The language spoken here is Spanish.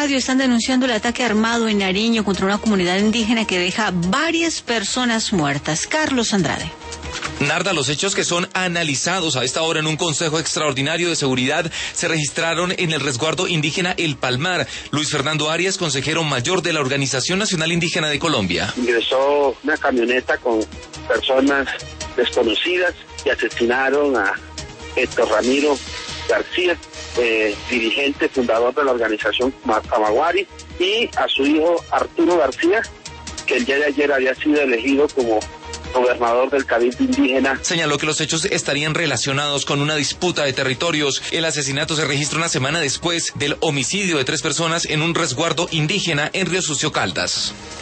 Radio están denunciando el ataque armado en Nariño contra una comunidad indígena que deja varias personas muertas. Carlos Andrade. Narda, los hechos que son analizados a esta hora en un Consejo Extraordinario de Seguridad se registraron en el resguardo indígena El Palmar. Luis Fernando Arias, consejero mayor de la Organización Nacional Indígena de Colombia. Ingresó una camioneta con personas desconocidas que asesinaron a Héctor Ramiro García, dirigente fundador de la organización Camaguari, y a su hijo Arturo García, que el día de ayer había sido elegido como gobernador del Cabildo Indígena. Señaló que los hechos estarían relacionados con una disputa de territorios. El asesinato se registra una semana después del homicidio de 3 personas en un resguardo indígena en Río Sucio, Caldas.